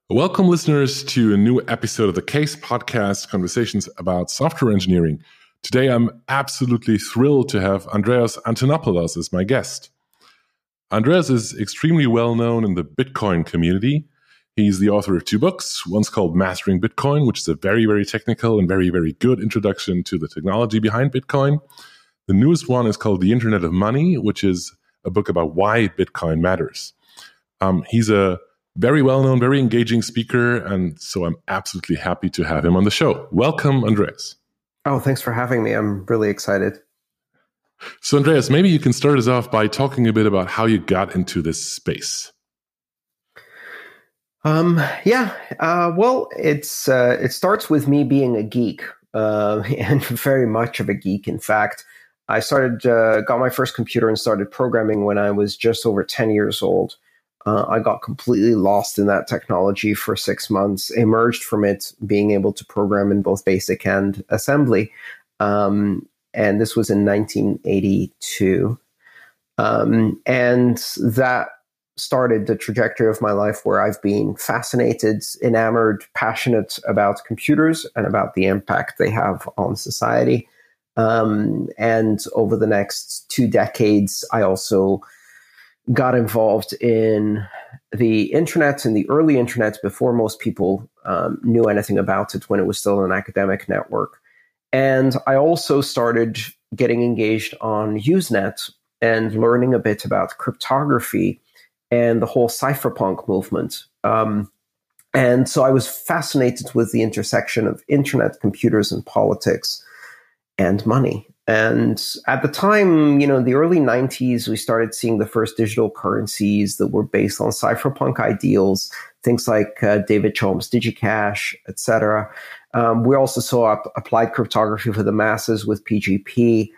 Welcome, listeners, to a new episode of the Case Podcast, conversations about software engineering. Today, I'm absolutely thrilled to have Andreas Antonopoulos as my guest. Andreas is extremely well known in the Bitcoin community. He's the author of two books. One's called Mastering Bitcoin, which is a very, very technical and very, very good introduction to the technology behind Bitcoin. The newest one is called The Internet of Money, which is a book about why Bitcoin matters. He's a very well-known, very engaging speaker, and so I'm absolutely happy to have him on the show. Welcome, Andreas. Oh, thanks for having me. I'm really excited. So, Andreas, maybe you can start us off by talking a bit about how you got into this space. Well, it starts with me being a geek, and very much of a geek. In fact, I got my first computer and started programming when I was just over 10 years old. I got completely lost in that technology for 6 months, emerged from it being able to program in both BASIC and assembly. And this was in 1982. And that started the trajectory of my life where I've been fascinated, enamored, passionate about computers and about the impact they have on society. And over the next 2 decades, I also got involved in the internet, in the early internet, before most people knew anything about it, when it was still an academic network. And I also started getting engaged on Usenet and learning a bit about cryptography and the whole cypherpunk movement. And so I was fascinated with the intersection of internet, computers, and politics and money. And at the time, the early 90s, we started seeing the first digital currencies that were based on cypherpunk ideals, things like David Chaum's DigiCash, etc. We also saw applied cryptography for the masses with PGP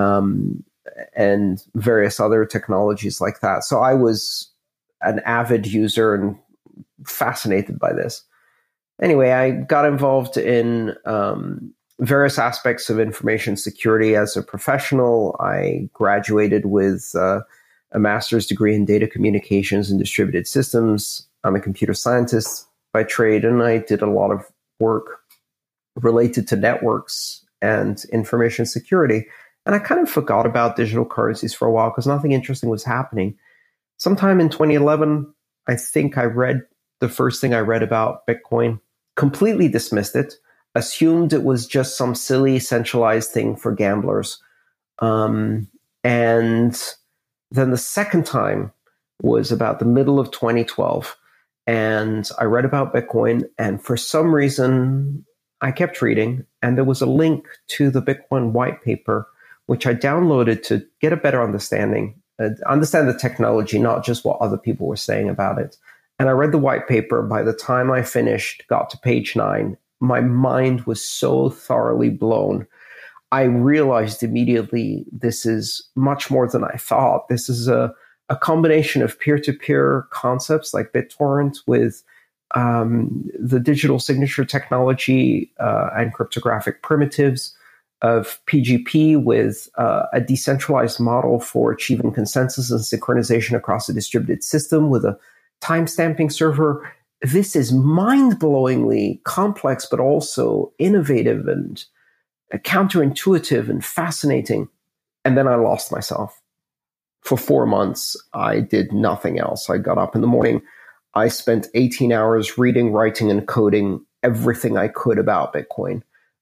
and various other technologies like that. So I was an avid user and fascinated by this. Anyway, I got involved in various aspects of information security as a professional. I graduated with a master's degree in data communications and distributed systems. I'm a computer scientist by trade, and I did a lot of work related to networks and information security. And I kind of forgot about digital currencies for a while because nothing interesting was happening. Sometime in 2011, I think the first thing I read about Bitcoin, completely dismissed it, assumed it was just some silly centralized thing for gamblers. And then the second time was about the middle of 2012. And I read about Bitcoin, and for some reason, I kept reading, and there was a link to the Bitcoin white paper, which I downloaded to get a better understand the technology, not just what other people were saying about it. And I read the white paper. By the time I finished, got to page 9, my mind was so thoroughly blown. I realized immediately this is much more than I thought. This is a combination of peer-to-peer concepts like BitTorrent with the digital signature technology and cryptographic primitives, of PGP with a decentralized model for achieving consensus and synchronization across a distributed system with a timestamping server. This is mind-blowingly complex, but also innovative and counterintuitive and fascinating. And then I lost myself. For 4 months, I did nothing else. I got up in the morning. I spent 18 hours reading, writing, and coding everything I could about Bitcoin.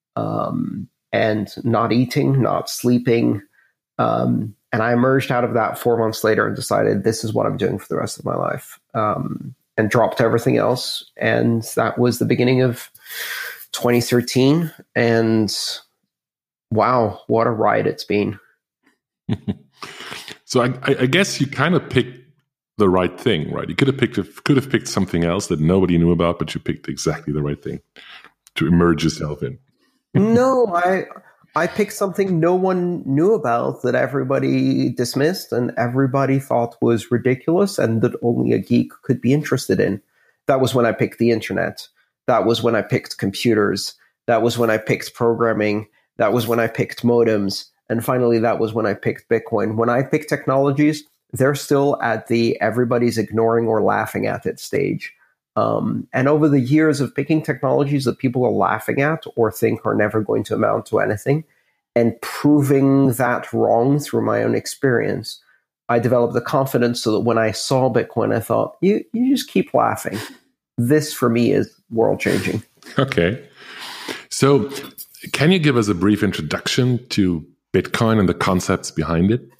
And not eating, not sleeping. And I emerged out of that 4 months later and decided this is what I'm doing for the rest of my life. And dropped everything else. And that was the beginning of 2013. And wow, what a ride it's been. So I guess you kind of picked the right thing, right? You could have picked something else that nobody knew about, but you picked exactly the right thing to immerse yourself in. No, I picked something no one knew about that everybody dismissed and everybody thought was ridiculous and that only a geek could be interested in. That was when I picked the internet. That was when I picked computers. That was when I picked programming. That was when I picked modems. And finally, that was when I picked Bitcoin. When I pick technologies, they're still at the everybody's ignoring or laughing at it stage. And over the years of picking technologies that people are laughing at or think are never going to amount to anything, and proving that wrong through my own experience, I developed the confidence so that when I saw Bitcoin, I thought, you just keep laughing. This, for me, is world-changing. Okay. So can you give us a brief introduction to Bitcoin and the concepts behind it?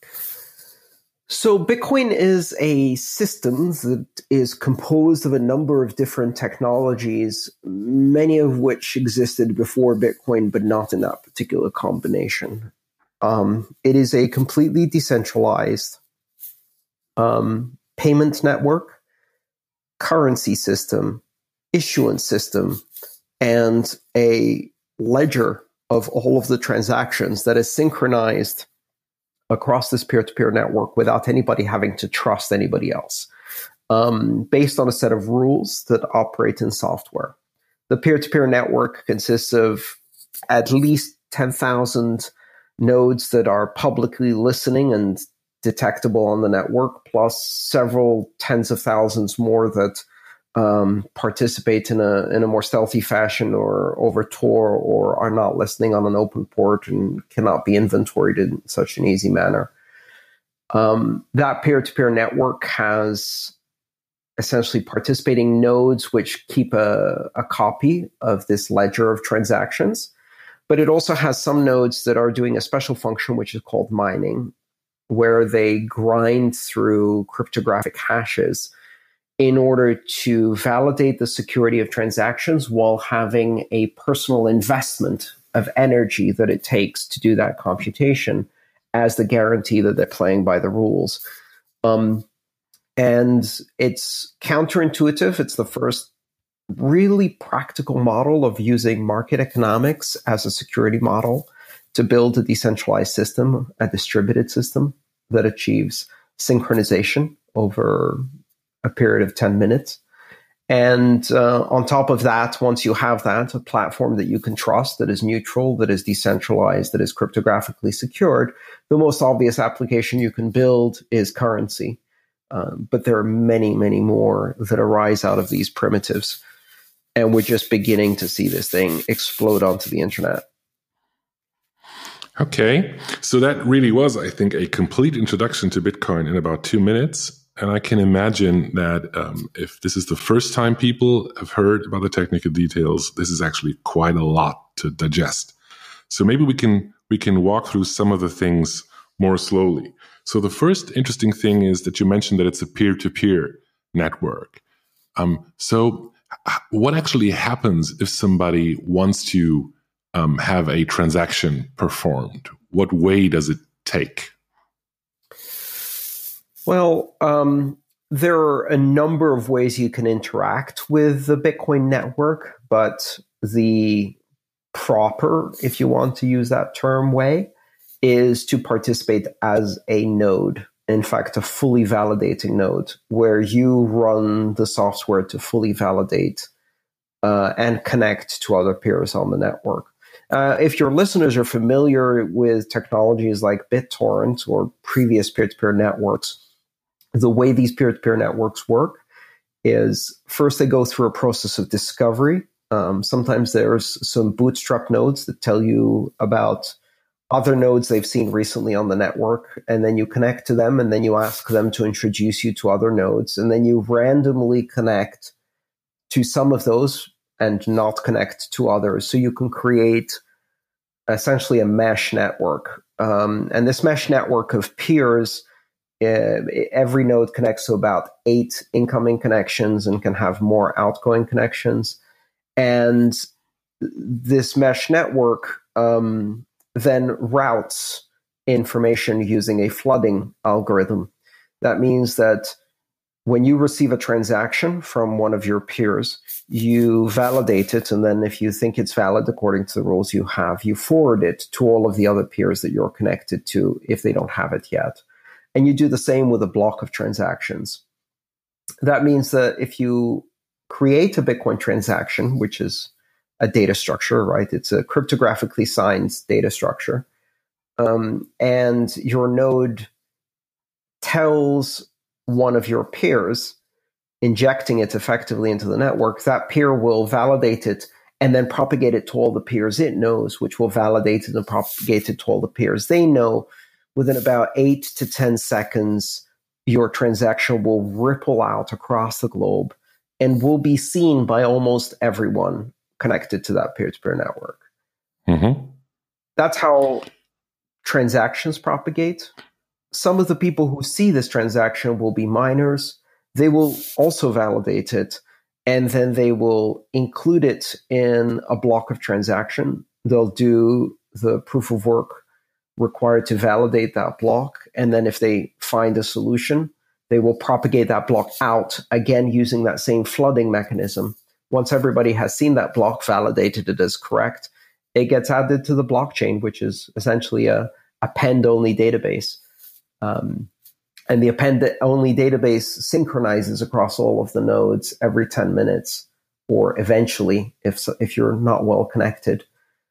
So Bitcoin is a system that is composed of a number of different technologies, many of which existed before Bitcoin, but not in that particular combination. It is a completely decentralized payment network, currency system, issuance system, and a ledger of all of the transactions that is synchronized across this peer-to-peer network without anybody having to trust anybody else, based on a set of rules that operate in software. The peer-to-peer network consists of at least 10,000 nodes that are publicly listening and detectable on the network, plus several tens of thousands more that participate in a more stealthy fashion or over Tor or are not listening on an open port and cannot be inventoried in such an easy manner. That peer-to-peer network has essentially participating nodes which keep a copy of this ledger of transactions, but it also has some nodes that are doing a special function which is called mining, where they grind through cryptographic hashes in order to validate the security of transactions while having a personal investment of energy that it takes to do that computation as the guarantee that they're playing by the rules. And it's counterintuitive. It's the first really practical model of using market economics as a security model to build a decentralized system, a distributed system that achieves synchronization over a period of 10 minutes. And on top of that, once you have that, a platform that you can trust, that is neutral, that is decentralized, that is cryptographically secured, the most obvious application you can build is currency. But there are many, many more that arise out of these primitives. And we're just beginning to see this thing explode onto the internet. Okay. So that really was, I think, a complete introduction to Bitcoin in about 2 minutes. And I can imagine that if this is the first time people have heard about the technical details, this is actually quite a lot to digest. So maybe we can walk through some of the things more slowly. So the first interesting thing is that you mentioned that it's a peer-to-peer network. So what actually happens if somebody wants to have a transaction performed? What way does it take? Well, there are a number of ways you can interact with the Bitcoin network, but the proper, if you want to use that term, way is to participate as a node. In fact, a fully validating node where you run the software to fully validate and connect to other peers on the network. If your listeners are familiar with technologies like BitTorrent or previous peer-to-peer networks, the way these peer-to-peer networks work is first they go through a process of discovery. Sometimes there's some bootstrap nodes that tell you about other nodes they've seen recently on the network, and then you connect to them, and then you ask them to introduce you to other nodes, and then you randomly connect to some of those and not connect to others. So you can create essentially a mesh network. And this mesh network of peers, every node connects to about 8 incoming connections and can have more outgoing connections. And this mesh network then routes information using a flooding algorithm. That means that when you receive a transaction from one of your peers, you validate it, and then if you think it's valid according to the rules you have, you forward it to all of the other peers that you're connected to if they don't have it yet. And you do the same with a block of transactions. That means that if you create a Bitcoin transaction, which is a data structure, right? It's a cryptographically signed data structure. And your node tells one of your peers injecting it effectively into the network, that peer will validate it and then propagate it to all the peers it knows, which will validate it and propagate it to all the peers they know. Within about 8 to 10 seconds, your transaction will ripple out across the globe and will be seen by almost everyone connected to that peer-to-peer network. Mm-hmm. That's how transactions propagate. Some of the people who see this transaction will be miners. They will also validate it, and then they will include it in a block of transaction. They'll do the proof of work required to validate that block, and then if they find a solution, they will propagate that block out, again using that same flooding mechanism. Once everybody has seen that block, validated it as correct, it gets added to the blockchain, which is essentially a append-only database. And the append-only database synchronizes across all of the nodes every 10 minutes, or eventually, if you're not well connected,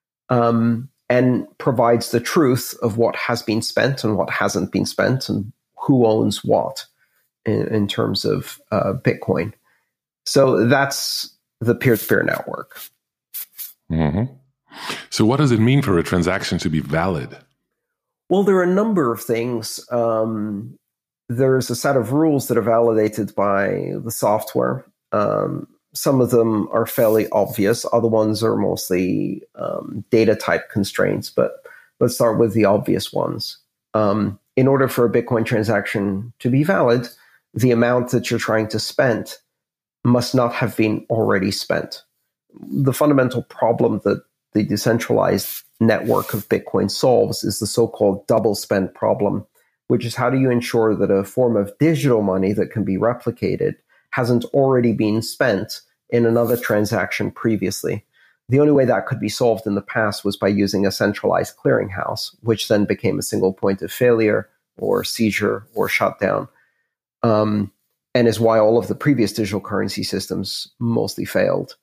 and provides the truth of what has been spent and what hasn't been spent and who owns what in terms of Bitcoin. So that's the peer-to-peer network. Mm-hmm. So what does it mean for a transaction to be valid? Well, there are a number of things. There's a set of rules that are validated by the software. Some of them are fairly obvious. Other ones are mostly data type constraints. But let's start with the obvious ones. In order for a Bitcoin transaction to be valid, the amount that you're trying to spend must not have been already spent. The fundamental problem that the decentralized network of Bitcoin solves is the so-called double spend problem, which is how do you ensure that a form of digital money that can be replicated hasn't already been spent in another transaction previously. The only way that could be solved in the past was by using a centralized clearinghouse, which then became a single point of failure or seizure or shutdown, and is why all of the previous digital currency systems mostly failed.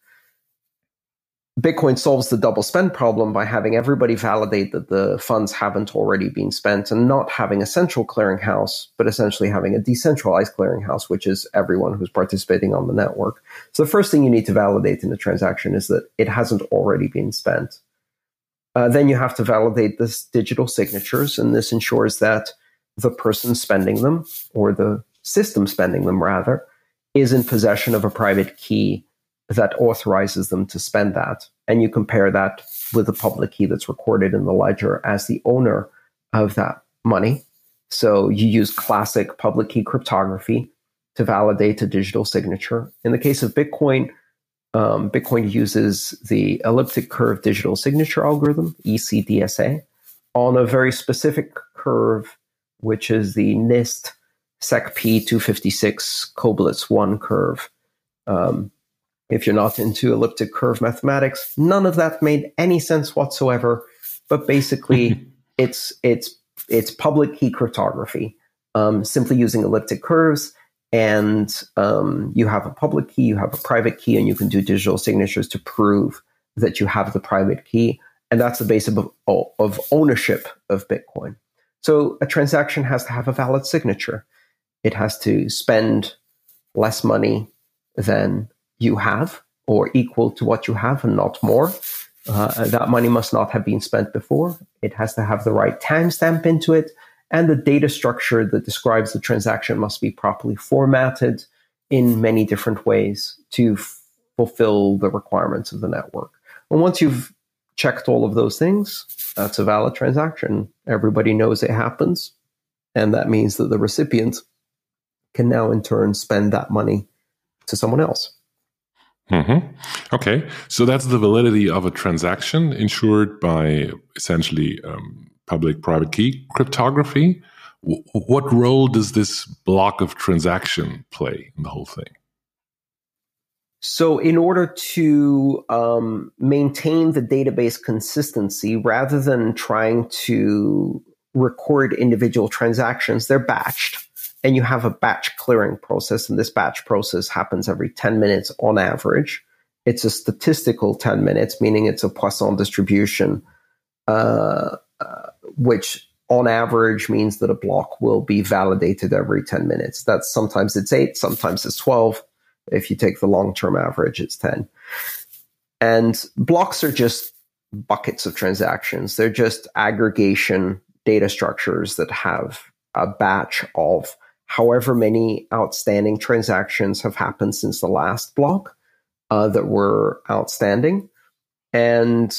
Bitcoin solves the double spend problem by having everybody validate that the funds haven't already been spent and not having a central clearinghouse, but essentially having a decentralized clearinghouse, which is everyone who's participating on the network. So the first thing you need to validate in a transaction is that it hasn't already been spent. Then you have to validate this digital signatures, and this ensures that the person spending them, or the system spending them rather, is in possession of a private key that authorizes them to spend that. And you compare that with the public key that's recorded in the ledger as the owner of that money. So you use classic public key cryptography to validate a digital signature. In the case of Bitcoin, Bitcoin uses the elliptic curve digital signature algorithm, ECDSA, on a very specific curve, which is the NIST SecP 256 Koblitz 1 curve. If you're not into elliptic curve mathematics, none of that made any sense whatsoever. But basically, it's public key cryptography, simply using elliptic curves. And you have a public key, you have a private key, and you can do digital signatures to prove that you have the private key. And that's the basis of ownership of Bitcoin. So a transaction has to have a valid signature. It has to spend less money than you have, or equal to what you have and not more. That money must not have been spent before. It has to have the right timestamp into it, and the data structure that describes the transaction must be properly formatted in many different ways to fulfill the requirements of the network. And once you've checked all of those things, that's a valid transaction. Everybody knows it happens, and that means that the recipient can now in turn spend that money to someone else. Mm-hmm. Okay, so that's the validity of a transaction ensured by essentially public-private key cryptography. What role does this block of transaction play in the whole thing? So in order to maintain the database consistency, rather than trying to record individual transactions, they're batched. And you have a batch clearing process, and this batch process happens every 10 minutes on average. It's a statistical 10 minutes, meaning it's a Poisson distribution, which on average means that a block will be validated every 10 minutes. That's sometimes it's 8, sometimes it's 12. If you take the long-term average, it's 10. And blocks are just buckets of transactions. They're just aggregation data structures that have a batch of however many outstanding transactions have happened since the last block that were outstanding. And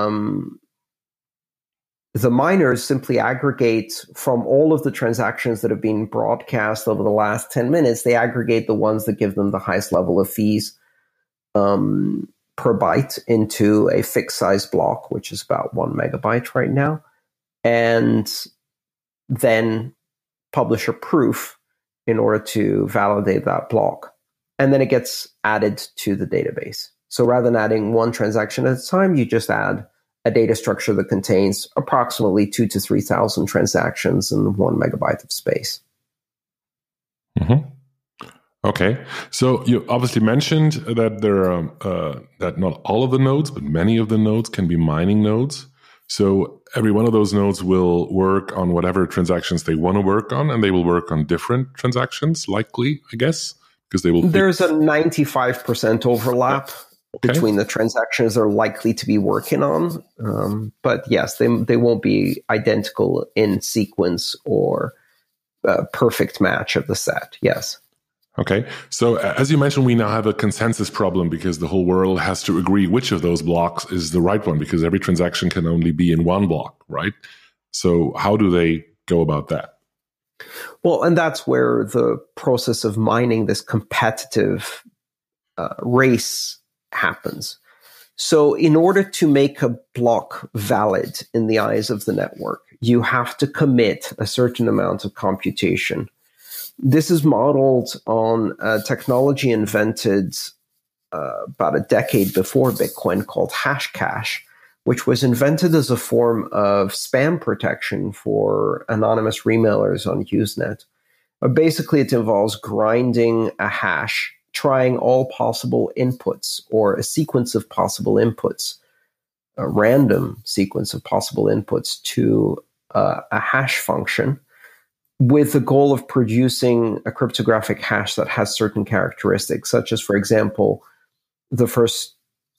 the miners simply aggregate from all of the transactions that have been broadcast over the last 10 minutes, they aggregate the ones that give them the highest level of fees per byte into a fixed size block, which is about 1 megabyte right now, and then publish a proof in order to validate that block. And then it gets added to the database. So rather than adding one transaction at a time, you just add a data structure that contains approximately 2,000 to 3,000 transactions in 1 megabyte of space. Mm-hmm. Okay, so you obviously mentioned that there are that not all of the nodes, but many of the nodes can be mining nodes. So every one of those nodes will work on whatever transactions they want to work on, and they will work on different transactions, likely, I guess, because they will. There's a 95% overlap between the transactions they're likely to be working on. But yes, they won't be identical in sequence or perfect match of the set. Yes. Okay. So as you mentioned, we now have a consensus problem because the whole world has to agree which of those blocks is the right one, because every transaction can only be in one block, right? So how do they go about that? Well, and that's where the process of mining this competitive race happens. So in order to make a block valid in the eyes of the network, you have to commit a certain amount of computation. This is modeled on a technology invented about a decade before Bitcoin called Hashcash, which was invented as a form of spam protection for anonymous remailers on Usenet. Basically, it involves grinding a hash, trying all possible inputs or a sequence of possible inputs, a random sequence of possible inputs to a hash function, with the goal of producing a cryptographic hash that has certain characteristics, such as, for example, the first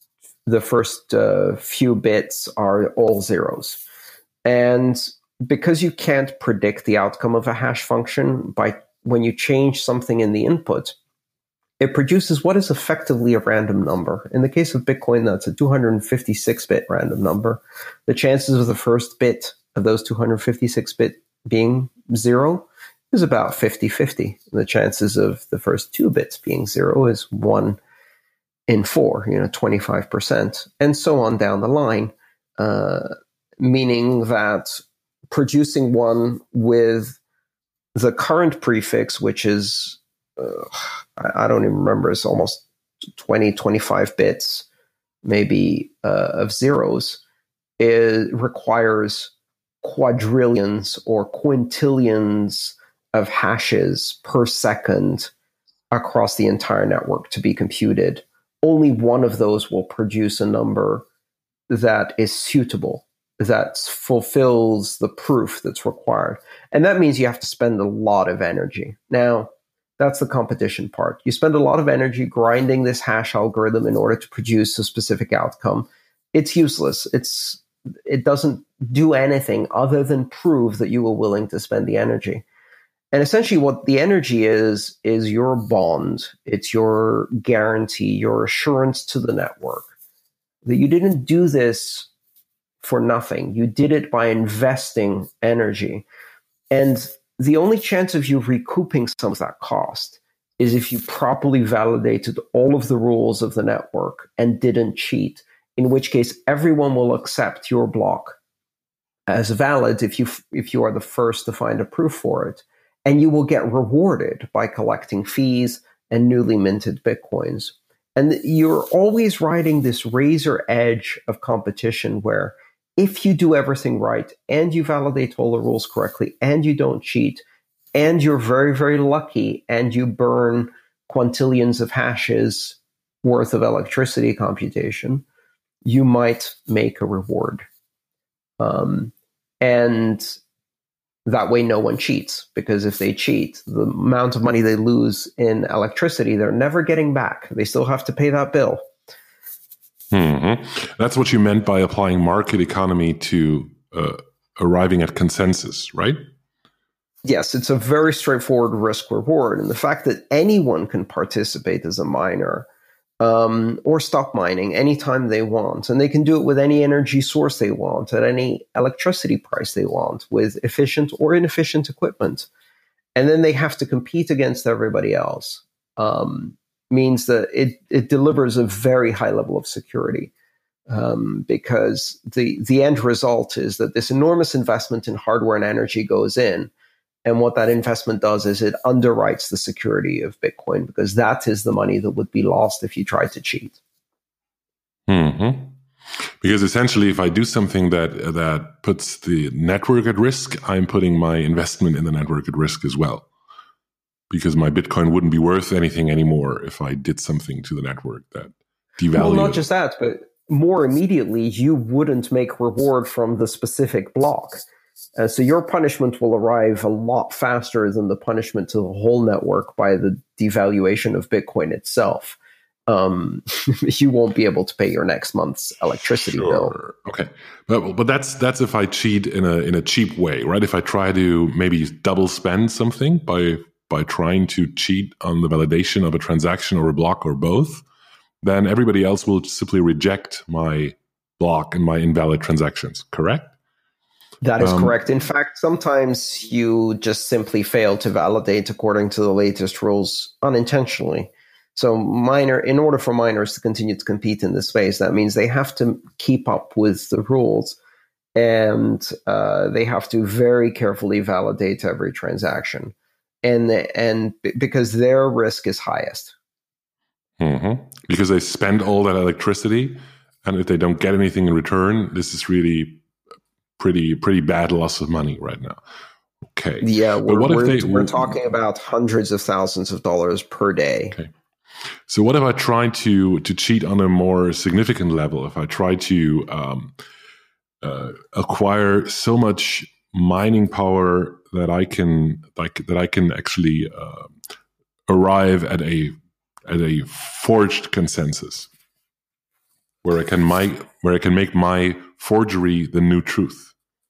few bits are all zeros. And because you can't predict the outcome of a hash function, when you change something in the input, it produces what is effectively a random number. In the case of Bitcoin, that's a 256-bit random number. The chances of the first bit of those 256-bit being 0 is about 50-50. The chances of the first 2 bits being 0 is 1 in 4, 25%, and so on down the line, meaning that producing one with the current prefix, which is, I don't even remember, it's almost 20, 25 bits, maybe, of zeros, it requires quadrillions or quintillions of hashes per second across the entire network to be computed. Only one of those will produce a number that is suitable, that fulfills the proof that's required. And that means you have to spend a lot of energy. Now, that's the competition part. You spend a lot of energy grinding this hash algorithm in order to produce a specific outcome. It's useless. It doesn't do anything other than prove that you were willing to spend the energy. And essentially what the energy is your bond. It's your guarantee, your assurance to the network that you didn't do this for nothing. You did it by investing energy. And the only chance of you recouping some of that cost is if you properly validated all of the rules of the network and didn't cheat, in which case everyone will accept your block as valid if you are the first to find a proof for it. And you will get rewarded by collecting fees and newly minted Bitcoins. And you're always riding this razor edge of competition where if you do everything right and you validate all the rules correctly and you don't cheat and you're very, very lucky and you burn quintillions of hashes worth of electricity computation, you might make a reward. And That way, no one cheats, because if they cheat, the amount of money they lose in electricity, they're never getting back. They still have to pay that bill. That's what you meant by applying market economy to arriving at consensus, right? Yes, it's a very straightforward risk reward. And the fact that anyone can participate as a miner or stop mining anytime they want, and they can do it with any energy source they want, at any electricity price they want, with efficient or inefficient equipment. And then they have to compete against everybody else, means that it delivers a very high level of security. Because the end result is that this enormous investment in hardware and energy goes in. And what that investment does is it underwrites the security of Bitcoin, because that is the money that would be lost if you tried to cheat. Because essentially, if I do something that puts the network at risk, I'm putting my investment in the network at risk as well. Because my Bitcoin wouldn't be worth anything anymore if I did something to the network that devalued. Well, not just that, but more immediately, you wouldn't make reward from the specific block. So your punishment will arrive a lot faster than the punishment to the whole network by the devaluation of Bitcoin itself. You won't be able to pay your next month's electricity bill. Okay, but that's if I cheat in a cheap way, right? If I try to maybe double spend something by trying to cheat on the validation of a transaction or a block or both, then everybody else will simply reject my block and my invalid transactions. Correct? That is correct. In fact, sometimes you just simply fail to validate according to the latest rules unintentionally. So in order for miners to continue to compete in this space, that means they have to keep up with the rules, and they have to very carefully validate every transaction, and because their risk is highest. Because they spend all that electricity, and if they don't get anything in return, this is really pretty bad loss of money right now. Okay. Yeah, we're talking about hundreds of thousands of dollars per day. Okay. So what if I try to cheat on a more significant level? If I try to acquire so much mining power that I can actually arrive at a forged consensus, where I can make my forgery the new truth.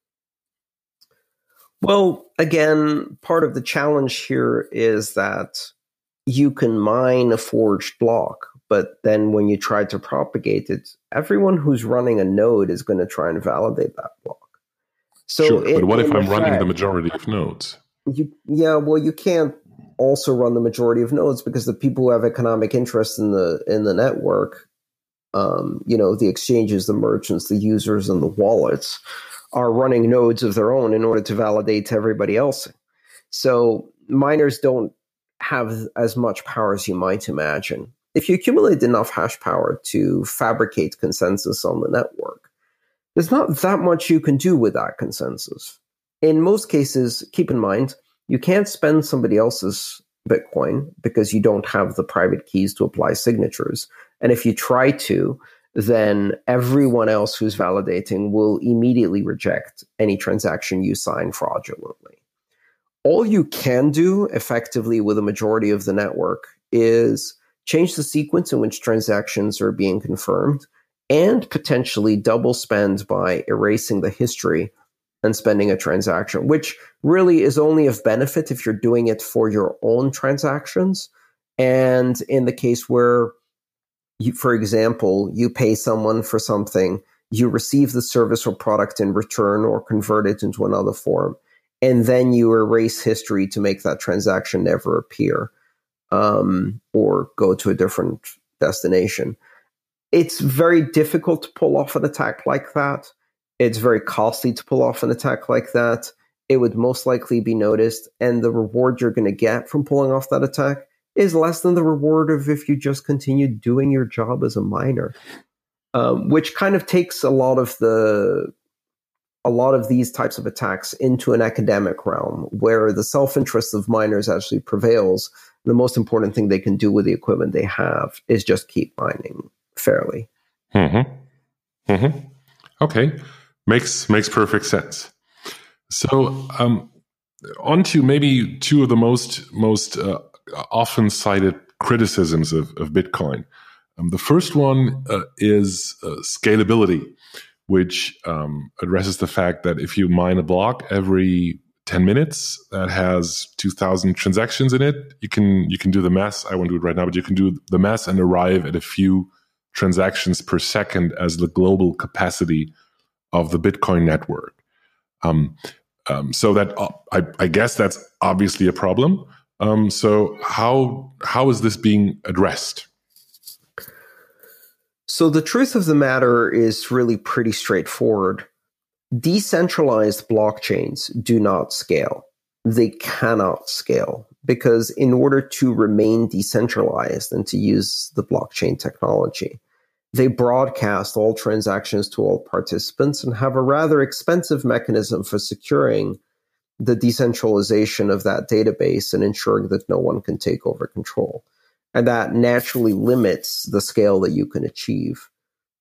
Well, again, part of the challenge here is that you can mine a forged block, but then when you try to propagate it, everyone who's running a node is going to try and validate that block. So sure, but what if I'm running the majority of nodes? You can't also run the majority of nodes, because the people who have economic interest in the network, the exchanges, the merchants, the users, and the wallets, are running nodes of their own in order to validate everybody else. So miners don't have as much power as you might imagine. If you accumulate enough hash power to fabricate consensus on the network, there's not that much you can do with that consensus. In most cases, keep in mind, you can't spend somebody else's Bitcoin because you don't have the private keys to apply signatures. And if you try to, then everyone else who's validating will immediately reject any transaction you sign fraudulently. All you can do effectively with a majority of the network is change the sequence in which transactions are being confirmed, and potentially double spend by erasing the history and spending a transaction, which really is only of benefit if you're doing it for your own transactions. And in the case where for example, you pay someone for something, you receive the service or product in return or convert it into another form, and then you erase history to make that transaction never appear or go to a different destination. It's very difficult to pull off an attack like that. It's very costly to pull off an attack like that. It would most likely be noticed, and the reward you're going to get from pulling off that attack is less than the reward of if you just continue doing your job as a miner, which kind of takes a lot of these types of attacks into an academic realm where the self-interest of miners actually prevails. The most important thing they can do with the equipment they have is just keep mining fairly. Okay, makes perfect sense. So on to maybe two of the most often cited criticisms of Bitcoin. The first one is scalability, which addresses the fact that if you mine a block every 10 minutes that has 2,000 transactions in it, you can do the math. I won't do it right now, but you can do the math and arrive at a few transactions per second as the global capacity of the Bitcoin network. So that I guess that's obviously a problem. So how is this being addressed? So the truth of the matter is really pretty straightforward. Decentralized blockchains do not scale. They cannot scale because in order to remain decentralized and to use the blockchain technology, they broadcast all transactions to all participants and have a rather expensive mechanism for securing the decentralization of that database and ensuring that no one can take over control. And that naturally limits the scale that you can achieve.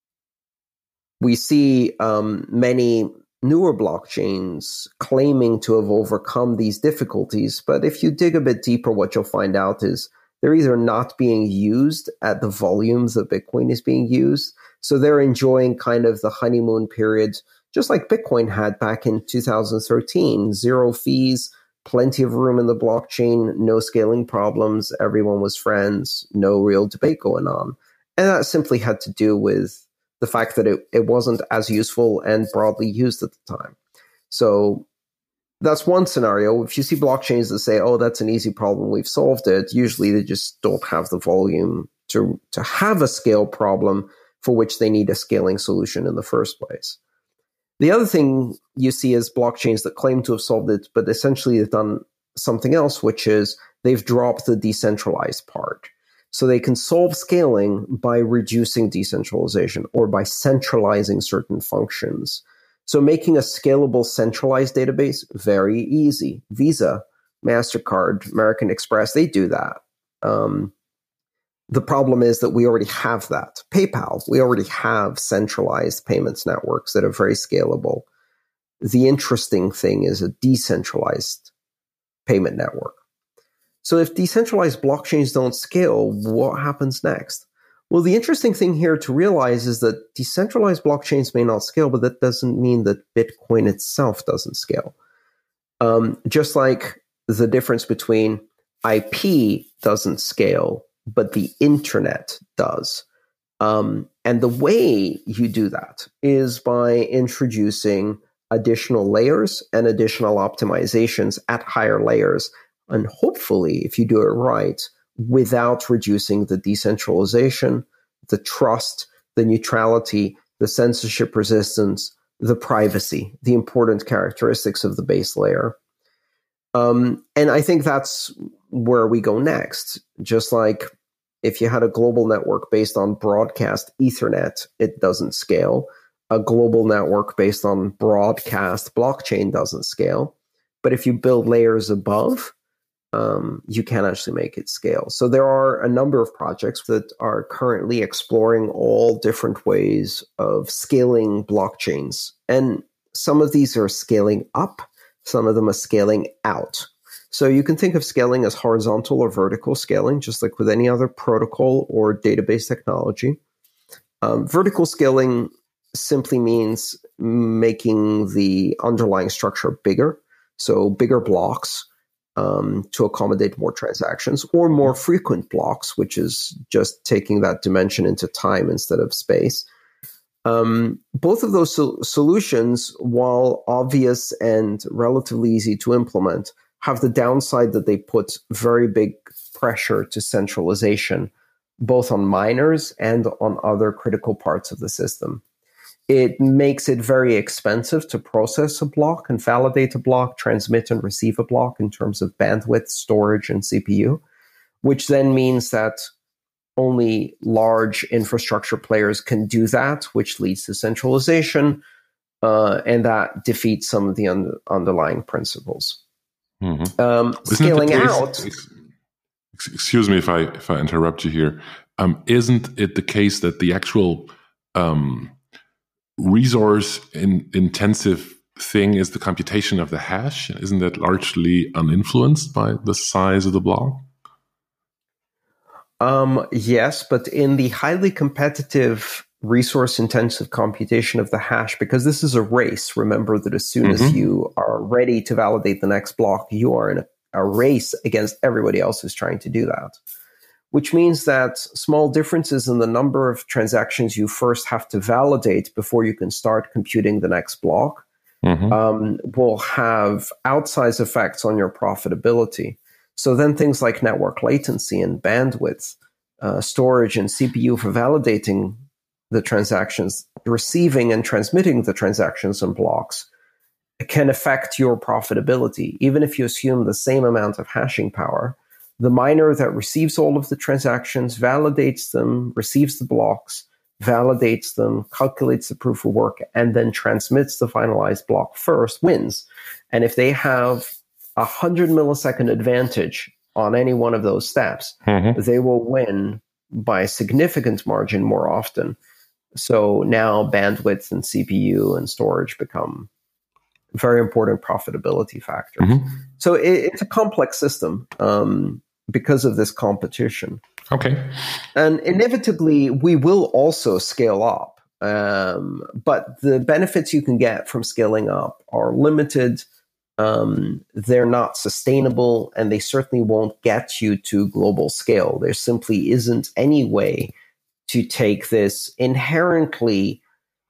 We see many newer blockchains claiming to have overcome these difficulties, but if you dig a bit deeper, what you'll find out is they're either not being used at the volumes that Bitcoin is being used, so they're enjoying kind of the honeymoon period, just like Bitcoin had back in 2013, 0 fees, plenty of room in the blockchain, no scaling problems, everyone was friends, no real debate going on. And that simply had to do with the fact that it wasn't as useful and broadly used at the time. So that's one scenario. If you see blockchains that say, oh, that's an easy problem, we've solved it, usually they just don't have the volume to have a scale problem for which they need a scaling solution in the first place. The other thing you see is blockchains that claim to have solved it, but essentially they've done something else, which is they've dropped the decentralized part. So they can solve scaling by reducing decentralization or by centralizing certain functions. So making a scalable centralized database, very easy. Visa, MasterCard, American Express, they do that. The problem is that we already have that. PayPal, we already have centralized payments networks that are very scalable. The interesting thing is a decentralized payment network. So if decentralized blockchains don't scale, what happens next? Well, the interesting thing here to realize is that decentralized blockchains may not scale, but that doesn't mean that Bitcoin itself doesn't scale. Just like the difference between IP doesn't scale, but the internet does. And the way you do that is by introducing additional layers and additional optimizations at higher layers. And hopefully, if you do it right, without reducing the decentralization, the trust, the neutrality, the censorship resistance, the privacy, the important characteristics of the base layer. And I think that's where we go next. Just like if you had a global network based on broadcast Ethernet, it doesn't scale. A global network based on broadcast blockchain doesn't scale. But if you build layers above, you can actually make it scale. So there are a number of projects that are currently exploring all different ways of scaling blockchains. And some of these are scaling up, some of them are scaling out. So you can think of scaling as horizontal or vertical scaling, just like with any other protocol or database technology. Vertical scaling simply means making the underlying structure bigger, so bigger blocks to accommodate more transactions, or more frequent blocks, which is just taking that dimension into time instead of space. Both of those solutions, while obvious and relatively easy to implement, have the downside that they put very big pressure to centralization, both on miners and on other critical parts of the system. It makes it very expensive to process a block and validate a block, transmit and receive a block in terms of bandwidth, storage, and CPU, which then means that only large infrastructure players can do that, which leads to centralization, and that defeats some of the underlying principles. Mm-hmm. Scaling out. Excuse me if I interrupt you here. Isn't it the case that the actual resource intensive thing is the computation of the hash. Isn't that largely uninfluenced by the size of the block? Yes, but in the highly competitive, resource-intensive computation of the hash, because this is a race, remember that as soon as you are ready to validate the next block, you are in a race against everybody else who's trying to do that. Which means that small differences in the number of transactions you first have to validate before you can start computing the next block will have outsized effects on your profitability. So then things like network latency and bandwidth, storage and CPU for validating the transactions, receiving and transmitting the transactions and blocks can affect your profitability. Even if you assume the same amount of hashing power, the miner that receives all of the transactions, validates them, receives the blocks, validates them, calculates the proof of work, and then transmits the finalized block first wins. And if they have 100 millisecond advantage on any one of those steps, they will win by a significant margin more often. So now bandwidth and CPU and storage become very important profitability factors. So it's a complex system because of this competition. Okay. And inevitably, we will also scale up. But the benefits you can get from scaling up are limited. They're not sustainable, and they certainly won't get you to global scale. There simply isn't any way to take this inherently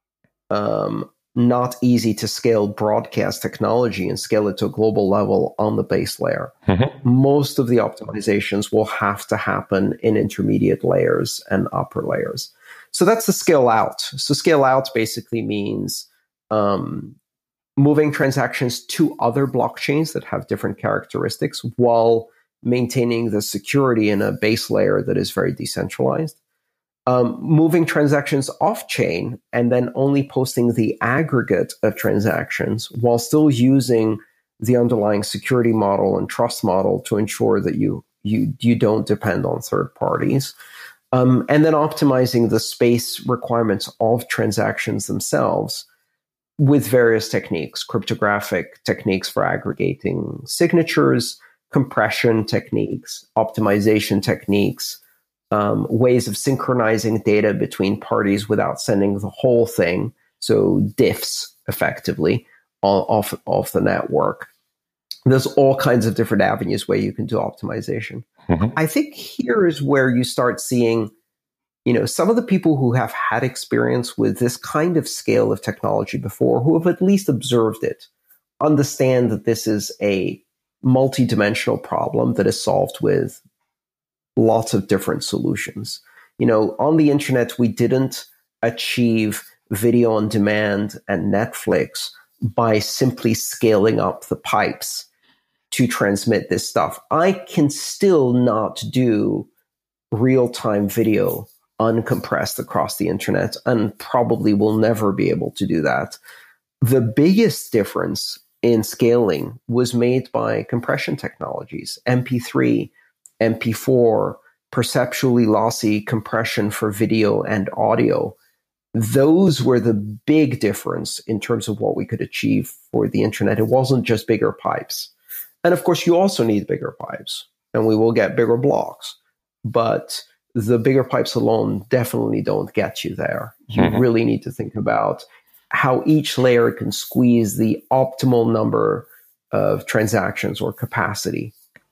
not easy to scale broadcast technology and scale it to a global level on the base layer. Most of the optimizations will have to happen in intermediate layers and upper layers. So that's the scale out. So scale out basically means moving transactions to other blockchains that have different characteristics while maintaining the security in a base layer that is very decentralized. Moving transactions off-chain and then only posting the aggregate of transactions while still using the underlying security model and trust model to ensure that you don't depend on third parties. And then optimizing the space requirements of transactions themselves with various techniques, cryptographic techniques for aggregating signatures, compression techniques, optimization techniques, ways of synchronizing data between parties without sending the whole thing, so diffs effectively off the network. There's all kinds of different avenues where you can do optimization. I think here is where you start seeing, some of the people who have had experience with this kind of scale of technology before, who have at least observed it, understand that this is a multidimensional problem that is solved with lots of different solutions. On the internet, we didn't achieve video on demand and Netflix by simply scaling up the pipes to transmit this stuff. I can still not do real-time video uncompressed across the internet and probably will never be able to do that. The biggest difference in scaling was made by compression technologies, MP3, MP4, perceptually lossy compression for video and audio. Those were the big difference in terms of what we could achieve for the internet. It wasn't just bigger pipes. And of course, you also need bigger pipes, and we will get bigger blocks. But the bigger pipes alone definitely don't get you there. You really need to think about how each layer can squeeze the optimal number of transactions or capacity.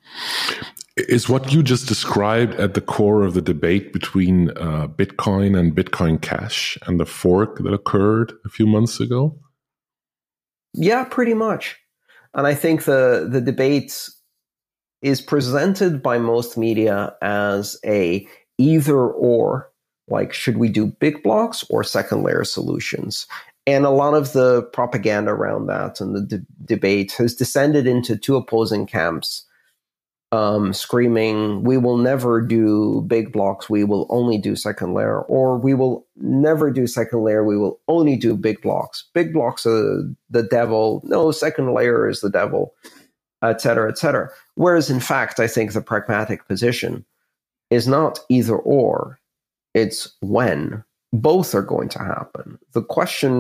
Is what you just described at the core of the debate between Bitcoin and Bitcoin Cash and the fork that occurred a few months ago? Yeah, pretty much. And I think the debate is presented by most media as a either or, like, should we do big blocks or second layer solutions? And a lot of the propaganda around that and the debate has descended into two opposing camps. Screaming, we will never do big blocks, we will only do second layer, or we will never do second layer, we will only do big blocks. Big blocks are the devil, no, second layer is the devil, et cetera, et cetera. Whereas in fact, I think the pragmatic position is not either or, it's when. Both are going to happen. The question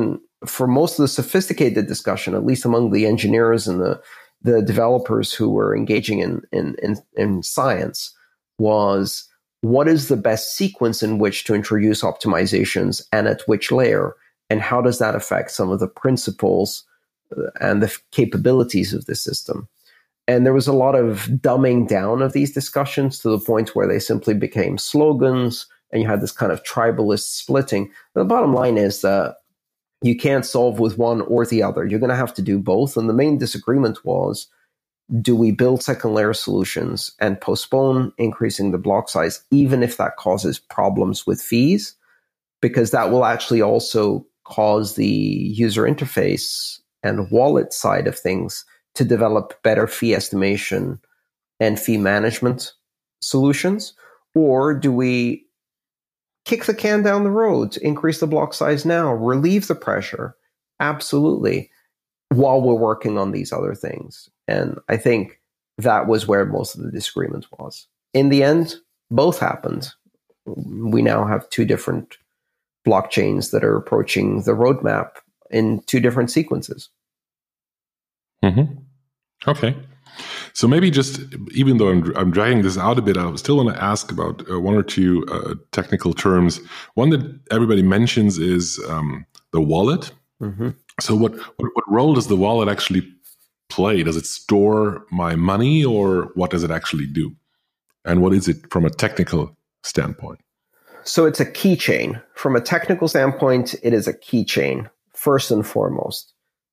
for most of the sophisticated discussion, at least among the engineers and the developers who were engaging in science, was what is the best sequence in which to introduce optimizations and at which layer, and how does that affect some of the principles and the capabilities of the system. And there was a lot of dumbing down of these discussions to the point where they simply became slogans, and you had this kind of tribalist splitting. The bottom line is that you can't solve with one or the other. You're going to have to do both. And the main disagreement was, do we build second layer solutions and postpone increasing the block size, even if that causes problems with fees? Because that will actually also cause the user interface and wallet side of things to develop better fee estimation and fee management solutions. Or do we kick the can down the road, increase the block size now, relieve the pressure? Absolutely. While we're working on these other things. And I think that was where most of the disagreement was. In the end, both happened. We now have two different blockchains that are approaching the roadmap in two different sequences. Mm-hmm. Okay. So maybe just, even though I'm dragging this out a bit, I still want to ask about one or two technical terms. One that everybody mentions is the wallet. Mm-hmm. So what role does the wallet actually play? Does it store my money, or what does it actually do? And what is it from a technical standpoint? So it's a keychain. From a technical standpoint, it is a keychain, first and foremost.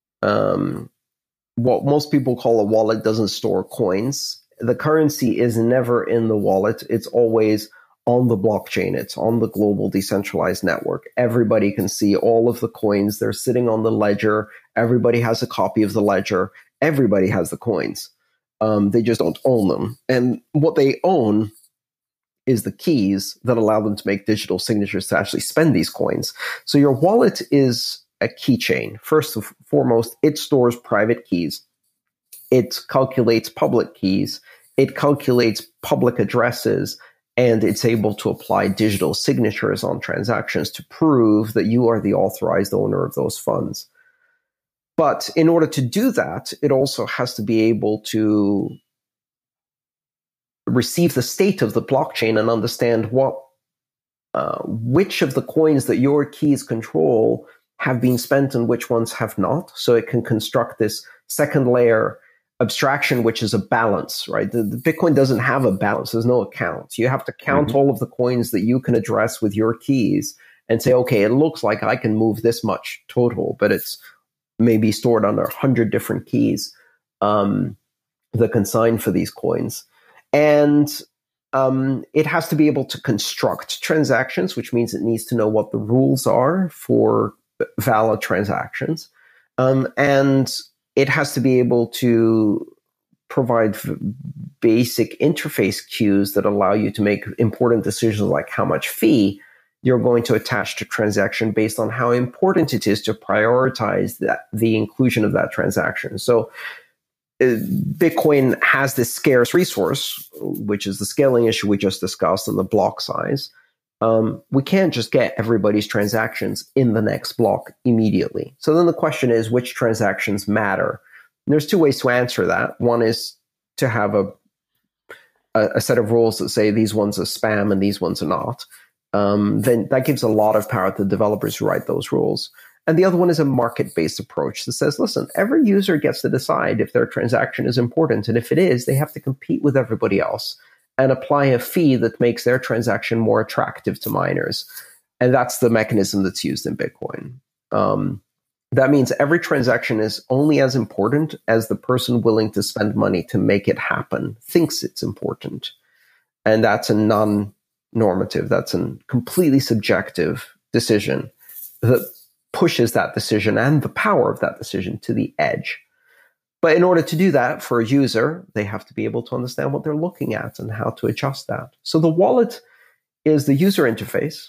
What most people call a wallet doesn't store coins. The currency is never in the wallet. It's always on the blockchain. It's on the global decentralized network. Everybody can see all of the coins. They're sitting on the ledger. Everybody has a copy of the ledger. Everybody has the coins. They just don't own them. And what they own is the keys that allow them to make digital signatures to actually spend these coins. So your wallet is a keychain. First and foremost, it stores private keys. It calculates public keys. It calculates public addresses, and it's able to apply digital signatures on transactions to prove that you are the authorized owner of those funds. But in order to do that, it also has to be able to receive the state of the blockchain and understand which of the coins that your keys control have been spent and which ones have not. So it can construct this second layer abstraction, which is a balance, right? The Bitcoin doesn't have a balance. There's no account. You have to count all of the coins that you can address with your keys and say, okay, it looks like I can move this much total, but it's maybe stored under 100 different keys that can sign for these coins. And it has to be able to construct transactions, which means it needs to know what the rules are for valid transactions. And it has to be able to provide basic interface cues that allow you to make important decisions like how much fee you're going to attach to transaction based on how important it is to prioritize the inclusion of that transaction. So Bitcoin has this scarce resource, which is the scaling issue we just discussed and the block size. We can't just get everybody's transactions in the next block immediately. So then the question is, which transactions matter? And there's two ways to answer that. One is to have a set of rules that say these ones are spam and these ones are not. Then that gives a lot of power to the developers who write those rules. And the other one is a market-based approach that says, listen, every user gets to decide if their transaction is important. And if it is, they have to compete with everybody else and apply a fee that makes their transaction more attractive to miners. And that's the mechanism that's used in Bitcoin. That means every transaction is only as important as the person willing to spend money to make it happen thinks it's important. And that's a non-normative, that's a completely subjective decision that pushes that decision and the power of that decision to the edge. But in order to do that for a user, they have to be able to understand what they're looking at and how to adjust that. So the wallet is the user interface.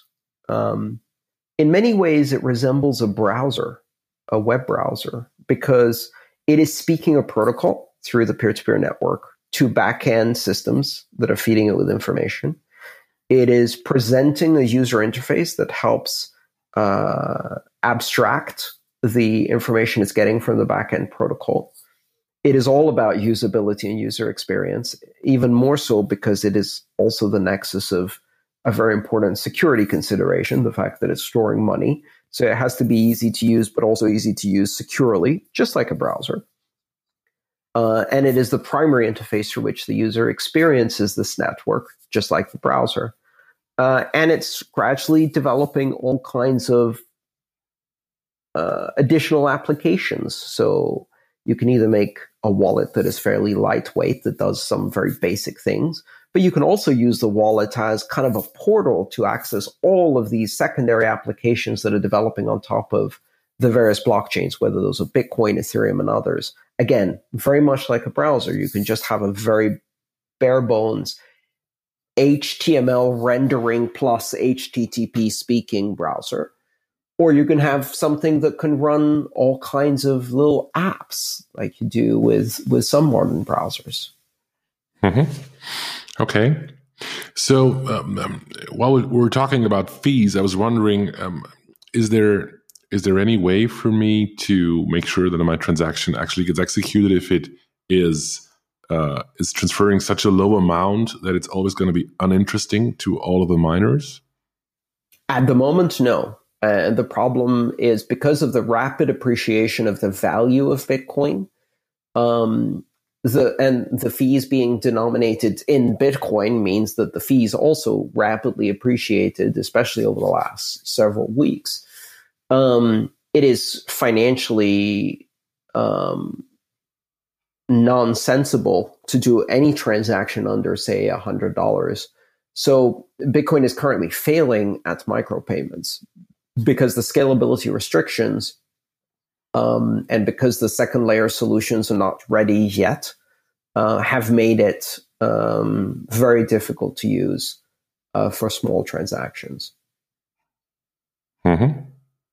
In many ways, it resembles a browser, a web browser, because it is speaking a protocol through the peer-to-peer network to back-end systems that are feeding it with information. It is presenting a user interface that helps abstract the information it's getting from the backend protocol. It is all about usability and user experience, even more so because it is also the nexus of a very important security consideration, the fact that it's storing money. So it has to be easy to use, but also easy to use securely, just like a browser. And it is the primary interface through which the user experiences this network, just like the browser. And it's gradually developing all kinds of additional applications. So you can either make a wallet that is fairly lightweight, that does some very basic things, but you can also use the wallet as kind of a portal to access all of these secondary applications that are developing on top of the various blockchains, whether those are Bitcoin, Ethereum, and others. Again, very much like a browser, you can just have a very bare bones HTML rendering plus HTTP speaking browser. Or you can have something that can run all kinds of little apps like you do with some modern browsers. Mm-hmm. Okay. So while we're talking about fees, I was wondering, is there any way for me to make sure that my transaction actually gets executed if it is transferring such a low amount that it's always going to be uninteresting to all of the miners? At the moment, no. And the problem is because of the rapid appreciation of the value of Bitcoin, the fees being denominated in Bitcoin means that the fees also rapidly appreciated, especially over the last several weeks. It is financially nonsensible to do any transaction under, say, $100. So Bitcoin is currently failing at micropayments because the scalability restrictions and because the second layer solutions are not ready yet, have made it very difficult to use for small transactions. Mm-hmm.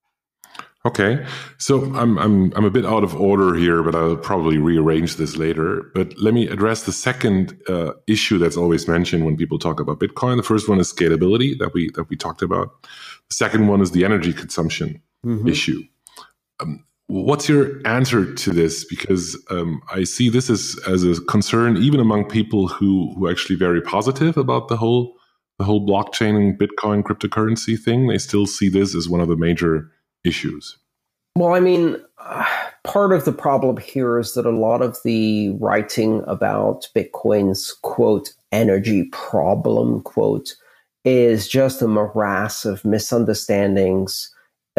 Okay, so I'm a bit out of order here, but I'll probably rearrange this later. But let me address the second issue that's always mentioned when people talk about Bitcoin. The first one is scalability that we talked about. The second one is the energy consumption issue. What's your answer to this? Because I see this as a concern even among people who are actually very positive about the whole blockchain and Bitcoin cryptocurrency thing. They still see this as one of the major issues. Well, I mean, part of the problem here is that a lot of the writing about Bitcoin's, quote, energy problem, quote, is just a morass of misunderstandings,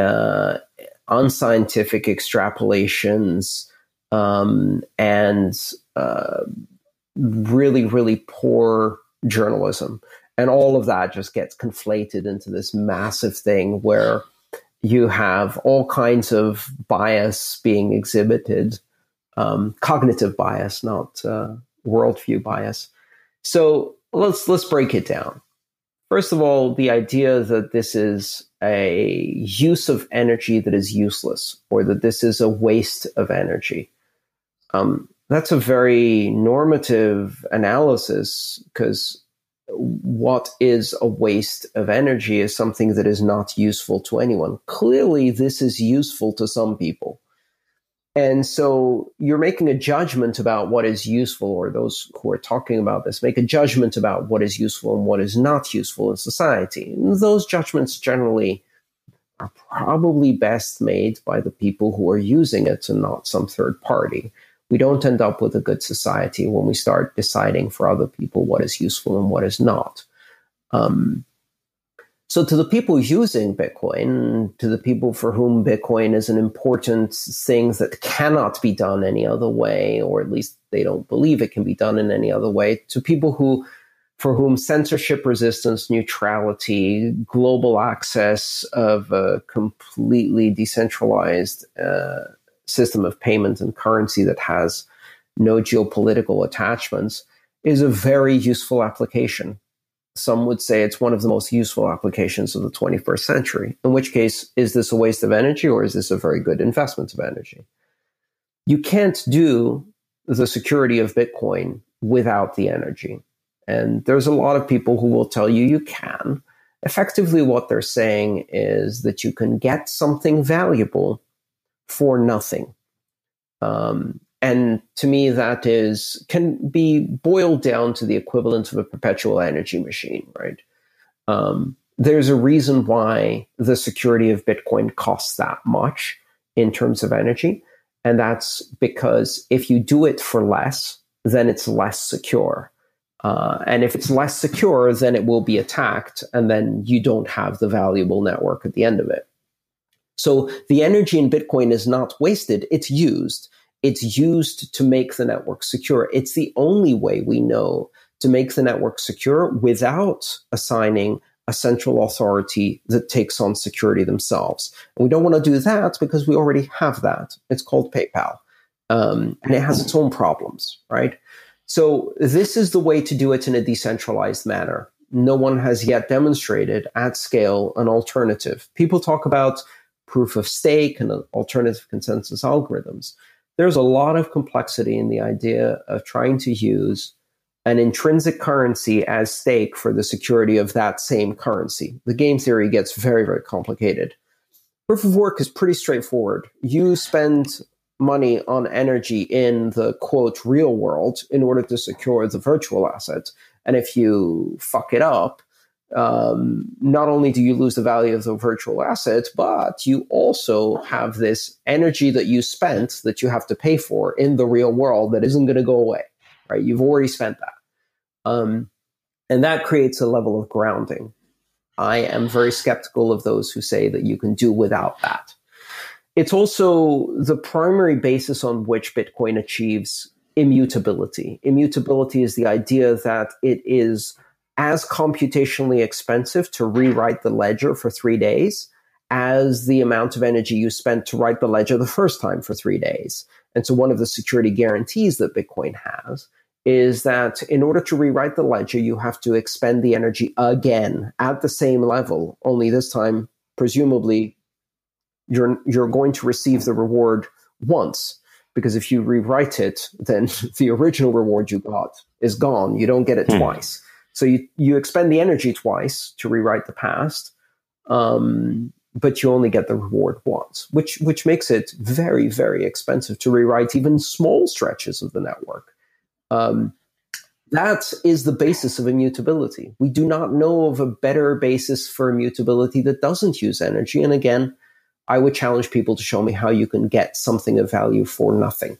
unscientific extrapolations, and really, really poor journalism. And all of that just gets conflated into this massive thing where you have all kinds of bias being exhibited, cognitive bias, not worldview bias. So let's break it down. First of all, the idea that this is a use of energy that is useless, or that this is a waste of energy. That's a very normative analysis, because what is a waste of energy is something that is not useful to anyone. Clearly, this is useful to some people. And so you're making a judgment about what is useful, or those who are talking about this make a judgment about what is useful and what is not useful in society. And those judgments generally are probably best made by the people who are using it and not some third party. We don't end up with a good society when we start deciding for other people what is useful and what is not. So to the people using Bitcoin, to the people for whom Bitcoin is an important thing that cannot be done any other way, or at least they don't believe it can be done in any other way, to people for whom censorship resistance, neutrality, global access of a completely decentralized system of payment and currency that has no geopolitical attachments is a very useful application. Some would say it's one of the most useful applications of the 21st century, in which case, is this a waste of energy, or is this a very good investment of energy? You can't do the security of Bitcoin without the energy. And there's a lot of people who will tell you can. Effectively, what they're saying is that you can get something valuable for nothing. And to me, that can be boiled down to the equivalent of a perpetual energy machine, right? There's a reason why the security of Bitcoin costs that much in terms of energy. And that's because if you do it for less, then it's less secure. And if it's less secure, then it will be attacked, and then you don't have the valuable network at the end of it. So the energy in Bitcoin is not wasted, it's used. It's used to make the network secure. It's the only way we know to make the network secure without assigning a central authority that takes on security themselves. And we don't want to do that because we already have that. It's called PayPal. And it has its own problems, right? So this is the way to do it in a decentralized manner. No one has yet demonstrated at scale an alternative. People talk about proof of stake and alternative consensus algorithms. There's a lot of complexity in the idea of trying to use an intrinsic currency as stake for the security of that same currency. The game theory gets very, very complicated. Proof of work is pretty straightforward. You spend money on energy in the, quote, real world in order to secure the virtual asset. And if you fuck it up, not only do you lose the value of the virtual asset, but you also have this energy that you spent that you have to pay for in the real world that isn't going to go away, right? You've already spent that. And that creates a level of grounding. I am very skeptical of those who say that you can do without that. It's also the primary basis on which Bitcoin achieves immutability. Immutability is the idea that it is as computationally expensive to rewrite the ledger for 3 days as the amount of energy you spent to write the ledger the first time for 3 days. And so one of the security guarantees that Bitcoin has is that in order to rewrite the ledger, you have to expend the energy again at the same level, only this time, presumably, you're going to receive the reward once. Because if you rewrite it, then the original reward you got is gone. You don't get it twice. So you expend the energy twice to rewrite the past, but you only get the reward once, which makes it very, very expensive to rewrite even small stretches of the network. That is the basis of immutability. We do not know of a better basis for immutability that doesn't use energy. And again, I would challenge people to show me how you can get something of value for nothing.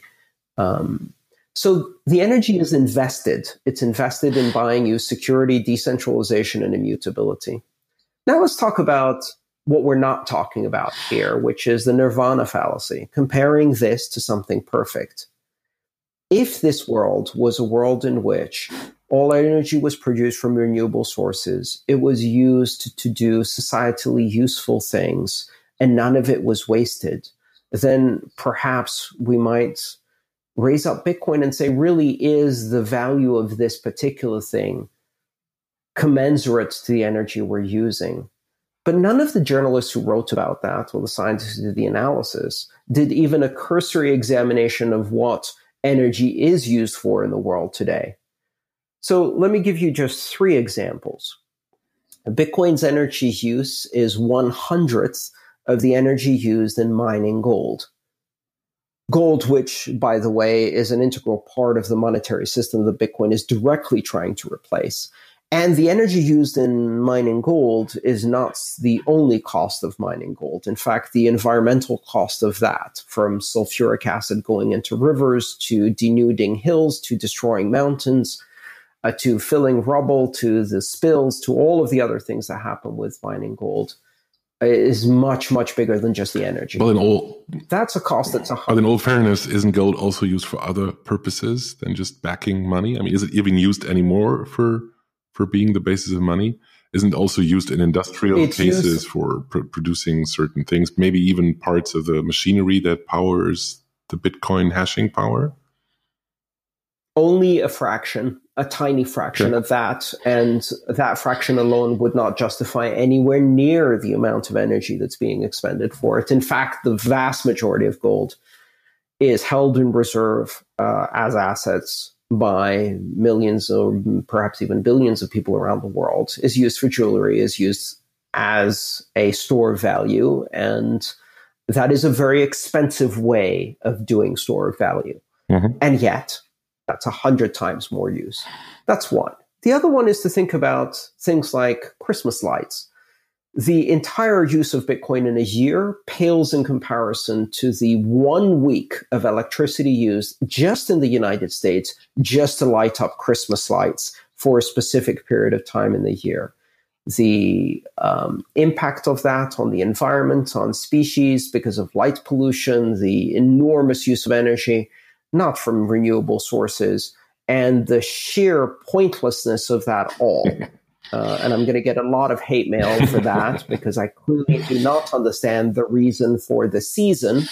So the energy is invested. It's invested in buying you security, decentralization, and immutability. Now let's talk about what we're not talking about here, which is the nirvana fallacy, comparing this to something perfect. If this world was a world in which all energy was produced from renewable sources, it was used to do societally useful things, and none of it was wasted, then perhaps we might raise up Bitcoin and say, really, is the value of this particular thing commensurate to the energy we're using? But none of the journalists who wrote about that, or the scientists who did the analysis, did even a cursory examination of what energy is used for in the world today. So let me give you just 3 examples. Bitcoin's energy use is 1/100th of the energy used in mining gold. Gold, which, by the way, is an integral part of the monetary system that Bitcoin is directly trying to replace. And the energy used in mining gold is not the only cost of mining gold. In fact, the environmental cost of that, from sulfuric acid going into rivers, to denuding hills, to destroying mountains, to filling rubble, to the spills, to all of the other things that happen with mining gold, is much, much bigger than just the energy. Well, that's a cost that's but in all fairness, isn't gold also used for other purposes than just backing money? I mean, is it even used anymore for being the basis of money? Isn't it also used in industrial cases for producing certain things, maybe even parts of the machinery that powers the Bitcoin hashing power? Only a fraction, a tiny fraction of that. And that fraction alone would not justify anywhere near the amount of energy that's being expended for it. In fact, the vast majority of gold is held in reserve as assets by millions or perhaps even billions of people around the world, is used for jewelry, is used as a store of value, and That is a very expensive way of doing store of value. Mm-hmm. And yet, that's 100 times more use. That's one. The other one is to think about things like Christmas lights. The entire use of Bitcoin in a year pales in comparison to the 1 week of electricity used just in the United States just to light up Christmas lights for a specific period of time in the year. The impact of that on the environment, on species, because of light pollution, the enormous use of energy, not from renewable sources, and the sheer pointlessness of that all. And I'm going to get a lot of hate mail for that because I clearly do not understand the reason for the season.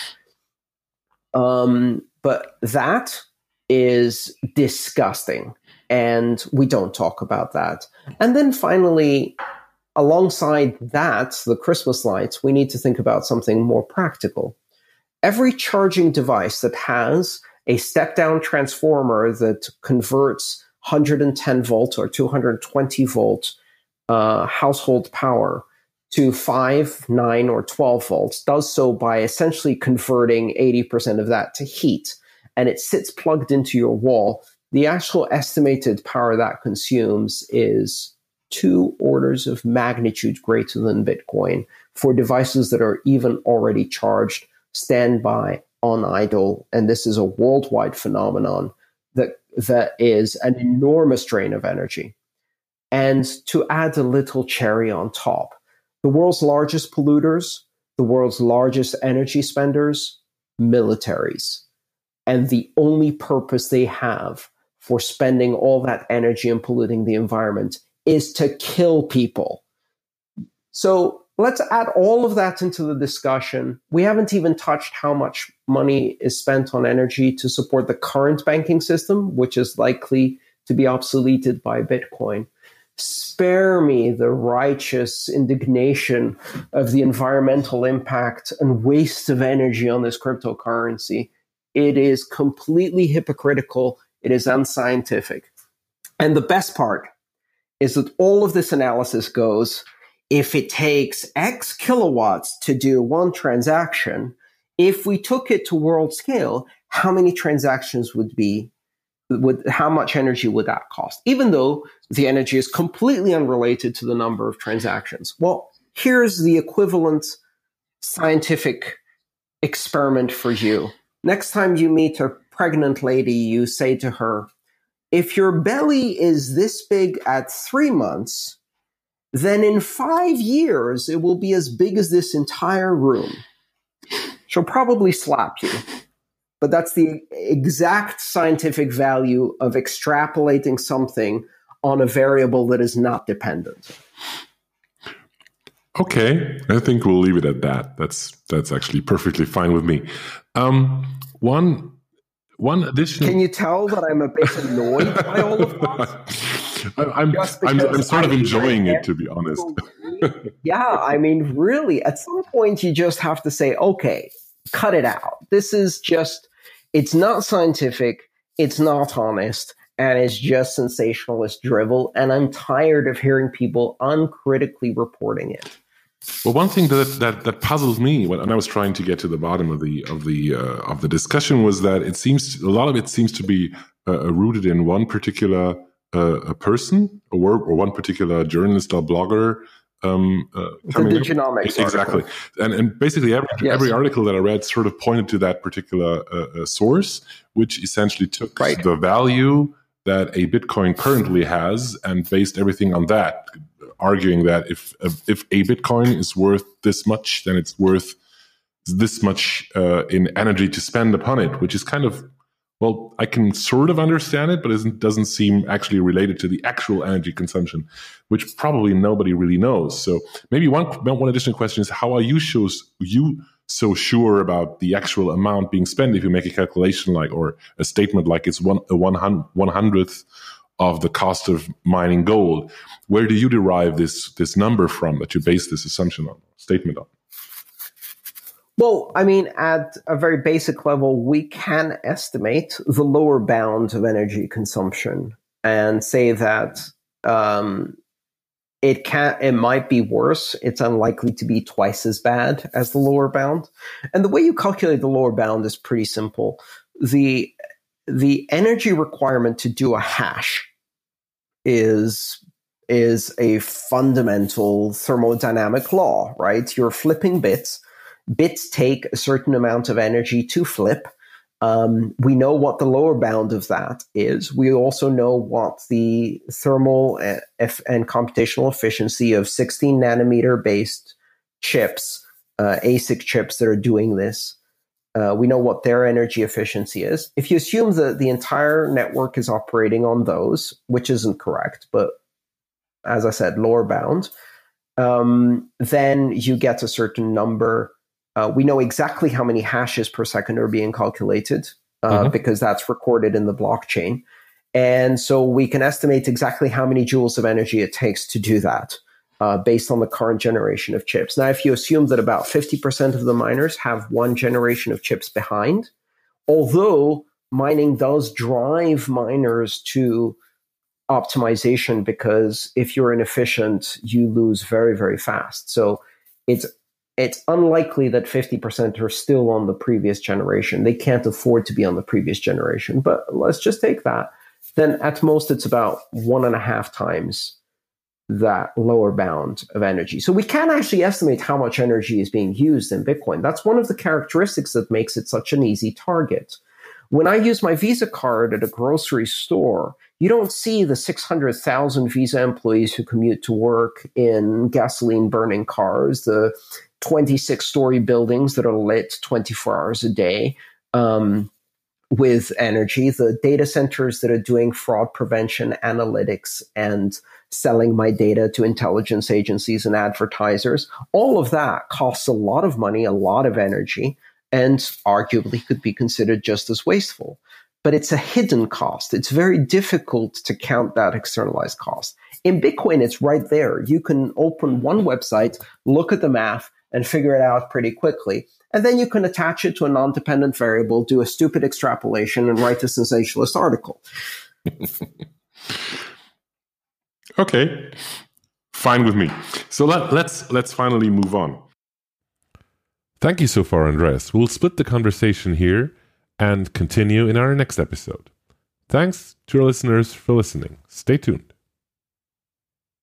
But that is disgusting. And we don't talk about that. And then finally, alongside that, the Christmas lights, we need to think about something more practical. Every charging device that has a step-down transformer that converts 110 volt or 220 volt household power to 5, 9, or 12 volts does so by essentially converting 80% of that to heat. And it sits plugged into your wall. The actual estimated power that consumes is 2 orders of magnitude greater than Bitcoin for devices that are even already charged, standby, on idle. And this is a worldwide phenomenon that is an enormous drain of energy. And to add a little cherry on top, the world's largest polluters, the world's largest energy spenders, militaries. And the only purpose they have for spending all that energy and polluting the environment is to kill people. So let's add all of that into the discussion. We haven't even touched how much money is spent on energy to support the current banking system, which is likely to be obsoleted by Bitcoin. Spare me the righteous indignation of the environmental impact and waste of energy on this cryptocurrency. It is completely hypocritical. It is unscientific. And the best part is that all of this analysis goes, if it takes X kilowatts to do one transaction, if we took it to world scale, how many transactions how much energy would that cost? Even though the energy is completely unrelated to the number of transactions. Well, here's the equivalent scientific experiment for you. Next time you meet a pregnant lady, you say to her, if your belly is this big at 3 months, then in 5 years, it will be as big as this entire room. She'll probably slap you. But that's the exact scientific value of extrapolating something on a variable that is not dependent. Okay, I think we'll leave it at that. That's actually perfectly fine with me. One additional. Can you tell that I'm a bit annoyed by all of that? I'm sort of enjoying it, to be honest. Yeah, I mean, really, at some point you just have to say, okay, cut it out. This is just, it's not scientific, it's not honest, and it's just sensationalist drivel. And I'm tired of hearing people uncritically reporting it. Well, one thing that puzzles me when I was trying to get to the bottom of the discussion was that a lot of it seems to be rooted in one particular a person or one particular journalist or blogger. The genomics exactly, and basically every article that I read sort of pointed to that particular source, which essentially took the value that a Bitcoin currently has and based everything on that, arguing that if a Bitcoin is worth this much, then it's worth this much in energy to spend upon it, which is kind of, well, I can sort of understand it, but it doesn't seem actually related to the actual energy consumption, which probably nobody really knows. So maybe one additional question is, how are you so sure about the actual amount being spent if you make a calculation or a statement like it's 1/100th of the cost of mining gold? Where do you derive this number from that you base this statement on? Well, I mean, at a very basic level, we can estimate the lower bound of energy consumption and say that it might be worse. It's unlikely to be twice as bad as the lower bound. And the way you calculate the lower bound is pretty simple. The energy requirement to do a hash is a fundamental thermodynamic law, right? You're flipping bits. Bits take a certain amount of energy to flip. We know what the lower bound of that is. We also know what the thermal and computational efficiency of 16 nanometer based chips, ASIC chips that are doing this. We know what their energy efficiency is. If you assume that the entire network is operating on those, which isn't correct, but as I said, lower bound, then you get a certain number. We know exactly how many hashes per second are being calculated because that's recorded in the blockchain. And so we can estimate exactly how many joules of energy it takes to do that based on the current generation of chips. Now, if you assume that about 50% of the miners have one generation of chips behind, although mining does drive miners to optimization, because if you're inefficient, you lose very, very fast. So it's unlikely that 50% are still on the previous generation. They can't afford to be on the previous generation. But let's just take that. Then at most, it's about 1.5 times that lower bound of energy. So we can actually estimate how much energy is being used in Bitcoin. That's one of the characteristics that makes it such an easy target. When I use my Visa card at a grocery store, you don't see the 600,000 Visa employees who commute to work in gasoline-burning cars, the 26-story buildings that are lit 24 hours a day with energy, the data centers that are doing fraud prevention, analytics, and selling my data to intelligence agencies and advertisers. All of that costs a lot of money, a lot of energy, and arguably could be considered just as wasteful. But it's a hidden cost. It's very difficult to count that externalized cost. In Bitcoin, it's right there. You can open one website, look at the math, and figure it out pretty quickly. And then you can attach it to a non-dependent variable, do a stupid extrapolation, and write a sensationalist article. Okay, fine with me. So let's finally move on. Thank you so far, Andreas. We'll split the conversation here and continue in our next episode. Thanks to our listeners for listening. Stay tuned.